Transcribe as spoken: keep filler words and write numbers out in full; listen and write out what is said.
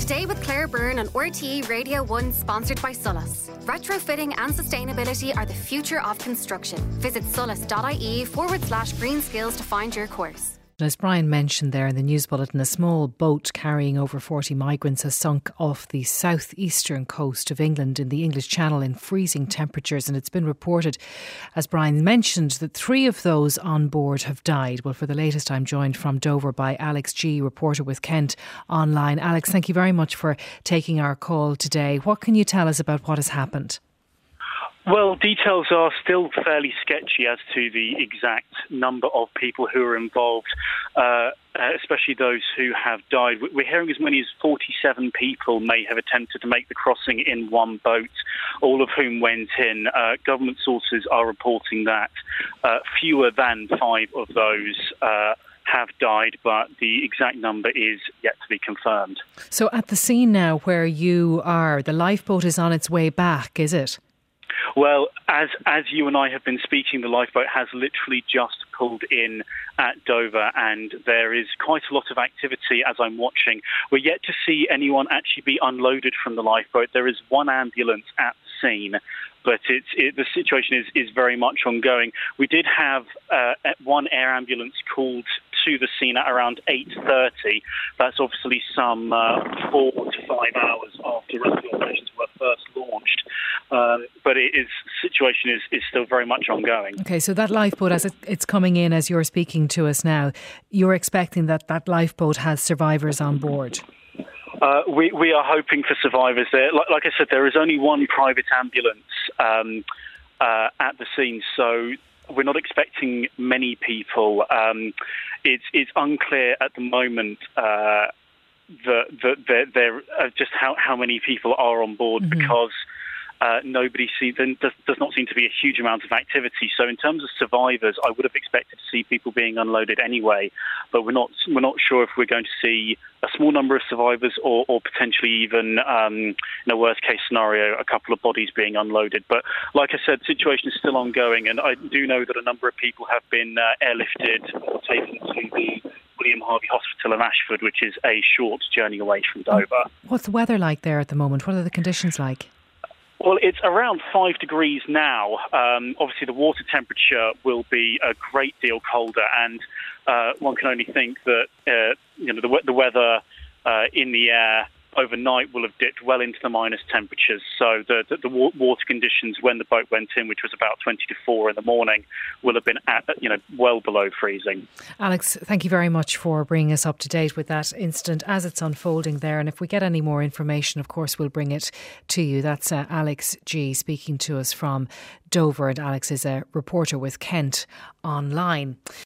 Today with Claire Byrne on R T E Radio one, sponsored by Sullus. Retrofitting and sustainability are the future of construction. Visit sullus.ie forward slash green skills to find your course. As Brian mentioned there in the news bulletin, a small boat carrying over forty migrants has sunk off the southeastern coast of England in the English Channel in freezing temperatures, and it's been reported, as Brian mentioned, that three of those on board have died. Well, for the latest, I'm joined from Dover by Alex G, reporter with Kent Online. Alex, thank you very much for taking our call today. What can you tell us about what has happened? Well, details are still fairly sketchy as to the exact number of people who are involved, uh, especially those who have died. We're hearing as many as forty-seven people may have attempted to make the crossing in one boat, all of whom went in. Uh, government sources are reporting that uh, fewer than five of those uh, have died, but the exact number is yet to be confirmed. So at the scene now where you are, the lifeboat is on its way back, is it? Well, as as you and I have been speaking, the lifeboat has literally just pulled in at Dover, and there is quite a lot of activity as I'm watching. We're yet to see anyone actually be unloaded from the lifeboat. There is one ambulance at the scene, but it's it, the situation is, is very much ongoing. We did have uh, one air ambulance called to the scene at around eight thirty. That's obviously some uh, four to five hours after rescue operations were first launched. Um, but it is situation is, is still very much ongoing. Okay, so that lifeboat, as it, it's coming in as you're speaking to us now, you're expecting that that lifeboat has survivors on board? Uh, we, we are hoping for survivors there. Like, like I said, there is only one private ambulance um, uh, at the scene, so we're not expecting many people. Um, it's, it's unclear at the moment uh, the, the, the, there, uh, just how, how many people are on board, mm-hmm. because Uh, nobody see, does, does not seem to be a huge amount of activity. So in terms of survivors, I would have expected to see people being unloaded anyway, but we're not we're not sure if we're going to see a small number of survivors or, or potentially even, um, in a worst case scenario, a couple of bodies being unloaded. But like I said, the situation is still ongoing, and I do know that a number of people have been uh, airlifted or taken to the William Harvey Hospital in Ashford, which is a short journey away from Dover. What's the weather like there at the moment? What are the conditions like? Well, it's around five degrees now. Um, obviously, the water temperature will be a great deal colder, and uh, one can only think that uh, you know the, the weather uh, in the air overnight will have dipped well into the minus temperatures. So the, the, the water conditions when the boat went in, which was about twenty to four in the morning, will have been at, you know, well below freezing. Alex, thank you very much for bringing us up to date with that incident as it's unfolding there. And if we get any more information, of course, we'll bring it to you. That's uh, Alex G speaking to us from Dover. And Alex is a reporter with Kent Online.